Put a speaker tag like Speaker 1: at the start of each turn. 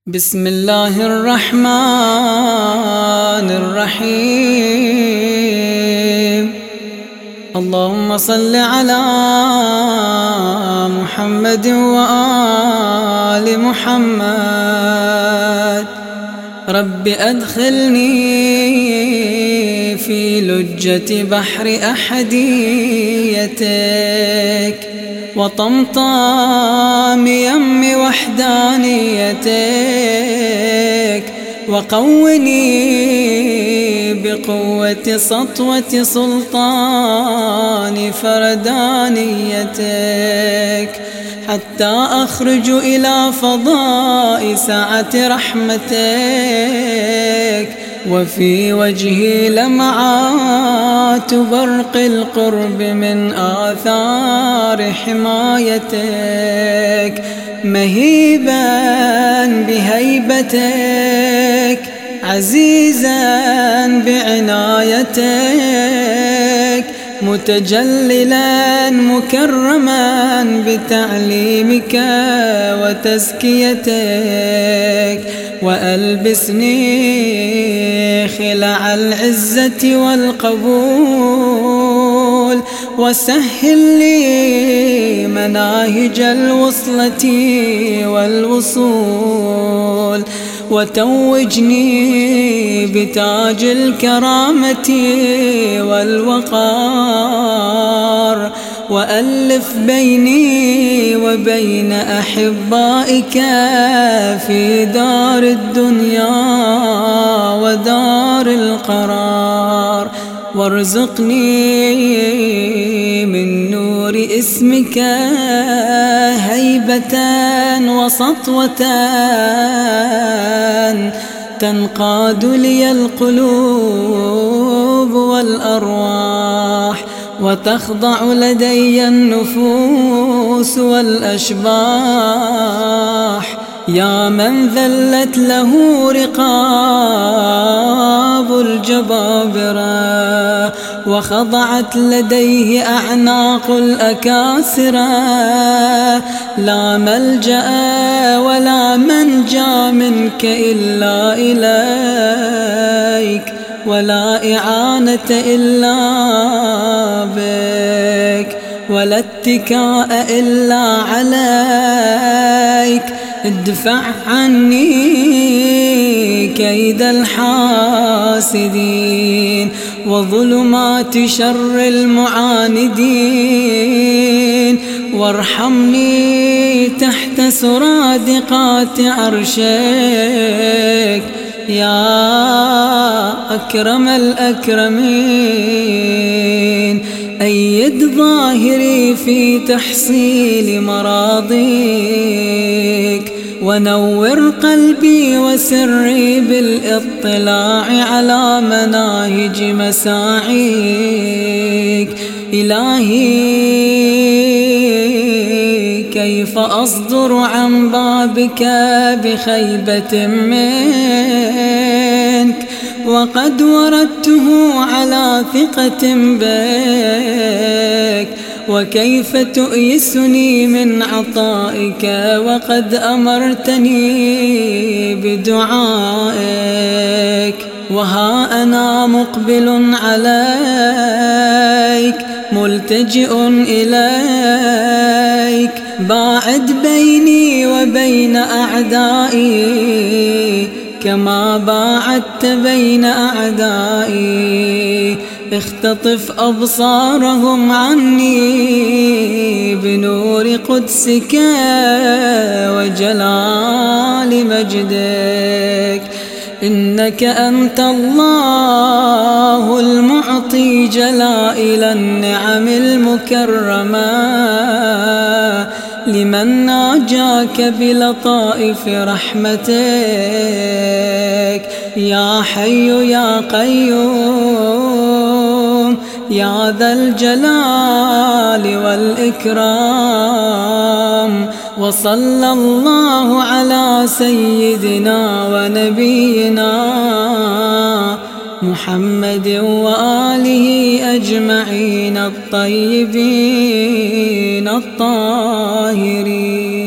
Speaker 1: بسم الله الرحمن الرحيم. اللهم صل على محمد وآل محمد. رب أدخلني في لجة بحر أحديتك وطمطام يم وحدانيتك، وقوني بقوة سطوة سلطان فردانيتك، حتى أخرج إلى فضاء سعة رحمتك، وفي وجهي لمعات برق القرب من آثار حمايتك، مهيبا بهيبتك، عزيزا بعنايتك، متجللا مكرما بتعليمك وتزكيتك، وألبسني خلع العزة والقبول، وسهل لي مناهج الوصلة والوصول، وتوجني بتاج الكرامة والوقار، وألف بيني وبين أحبائك في دار الدنيا ودار القرار، وارزقني من نور اسمك هيبة وسطوة تنقاد لي القلوب والأرواح، وتخضع لدي النفوس والأشباح، يا من ذلت له رقاب الجبابرة، وخضعت لديه أعناق الأكاسرة، لا ملجأ ولا منجى منك إلا إليك، ولا إعانة إلا بك، ولا اتكاء إلا عليك. ادفع عني كيد الحاسدين وظلمات شر المعاندين، وارحمني تحت سرادقات عرشك يا أكرم الأكرمين. أيد ظاهري في تحصيل مراضيك، ونور قلبي وسري بالاطلاع على مناهج مساعيك. إلهي كيف أصدر عن بابك بخيبة منك، وقد وردته على ثقة بك، وكيف تؤيسني من عطائك وقد أمرتني بدعائك. وها أنا مقبل عليك ملتجئ إليك، باعد بيني وبين أعدائي كما باعدت بين أعدائي، اختطف أبصارهم عني بنور قدسك وجلال مجدك. إنك أنت الله المعطي جلائل النعم المكرمة، لمن ناجاك بلطائف رحمتك، يا حي يا قيوم يا ذا الجلال والإكرام. وصلى الله على سيدنا ونبينا محمد وآله أجمعين الطيبين الطاهرين.